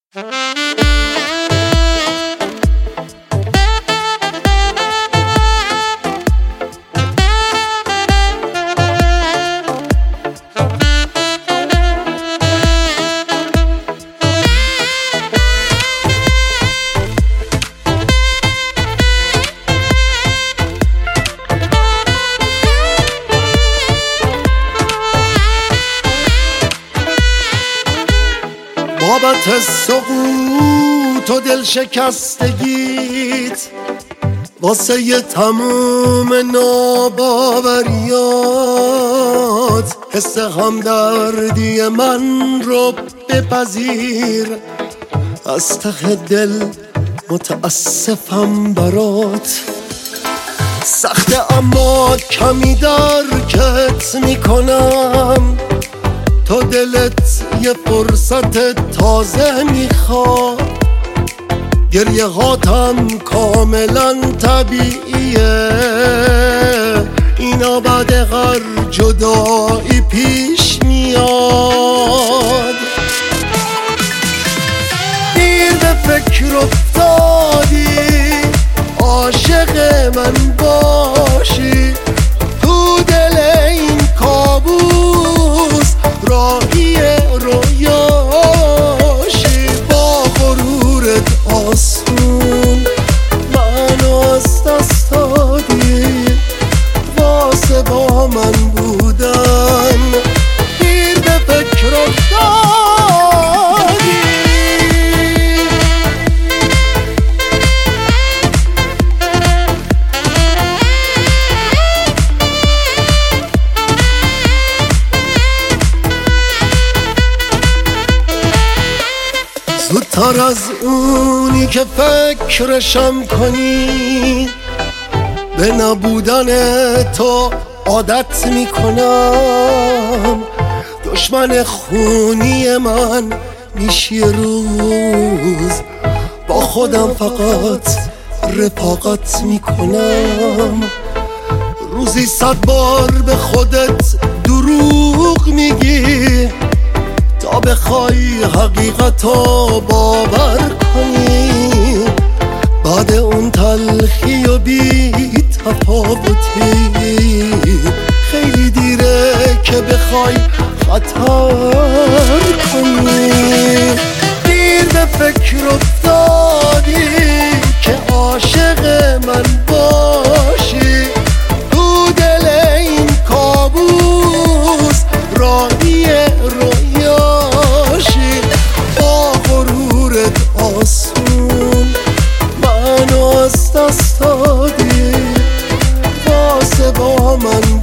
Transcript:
بابت سقوط و دل شکستگیت، واسه ی تموم ناباوریات، حس همدردی من رو بپذیر، از ته دل متاسفم برات. سخته اما کمی درکت میکنم، تو دلت یه فرصت تازه میخواد. گریه هاتم کاملا طبیعیه، اینا بعد هر جدایی پیش میاد. دیر به فکر افتادی عاشق من باشی، تو دل این کابوس راهی رویاشی. با غرورت آسون منو از دست دادی، واسه با من بودن دیر به فکر افتادی. زودتر از اونی که فکرشم کنی، به نبودن تو عادت میکنم. دشمن خونی من میشی روز، با خودم فقط رفاقت میکنم. روزی 100 بار به خودت دروغ میگی، تا بخوای حقیقتو باور کنی. بعد اون تلخی و بی تفاوتی، خیلی دیره که بخوای خطر کنی. دیر به فکر افتادی که عاشق من باشی، تو دل این کابوس راهی رویاشی. با غرورت آسون منو از دست دادی، واسه با من